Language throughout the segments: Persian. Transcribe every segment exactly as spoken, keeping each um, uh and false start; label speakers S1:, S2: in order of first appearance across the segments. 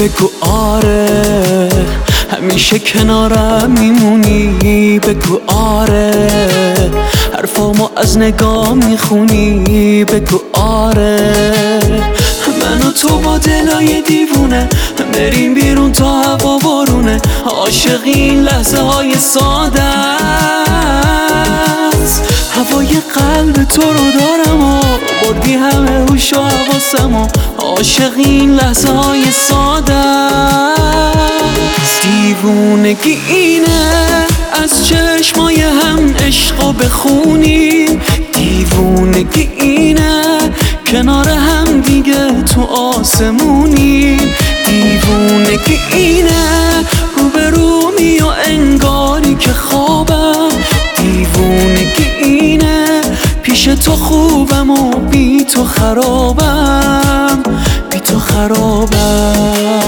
S1: بگو آره همیشه کنارم میمونی، بگو آره حرفامو از نگاه میخونی، بگو آره من و تو با دلای دیوونه بریم بیرون تا هوا بارونه، عاشق این لحظه های ساده است. هوای قلب تو رو دارم و بردی همه هوش و حواسم و عاشق این لحظه های ساده است. دیوونگی اینه از چشمای هم عشقو بخونیم، دیوونگی اینه کنار هم دیگه تو آسمونیم، دیوونگی اینه روبرومی و انگاری که خوابم، دیوونگی اینه پیش تو خوبم و بی تو خرابم، بی تو خرابم.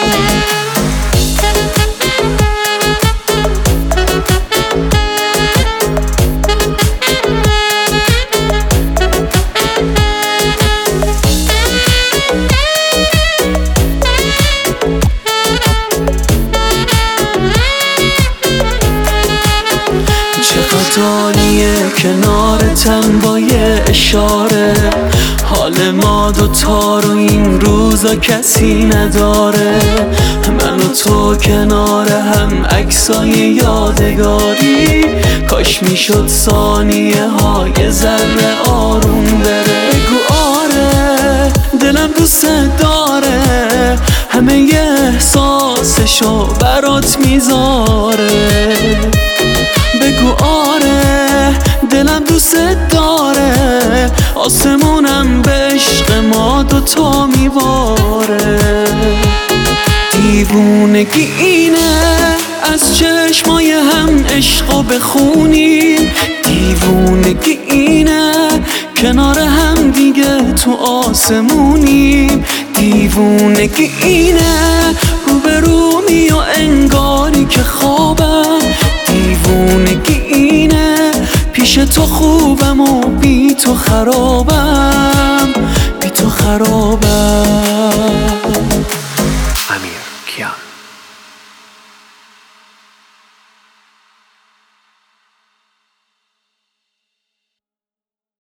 S1: دانیه کنارتم با یه اشاره، حال ما دوتا رو این روزا کسی نداره، من و تو کنار هم عکسای یادگاری، کاش میشد ثانیه های ذره آروم بره. بگو آره دلم دوست داره همه ی احساسشو برات میذاره، بگو آره دلم دوست داره آسمونم به عشق ما دوتا میباره. دیوونگی اینه از چشمای هم عشقو بخونیم، دیوونگی اینه کنار هم دیگه تو آسمونیم، دیوونگی اینه روبرومی و انگاری که خوابم، دیوونگی اینه پیش تو خوبم و بی تو خرابم، بی تو خرابم.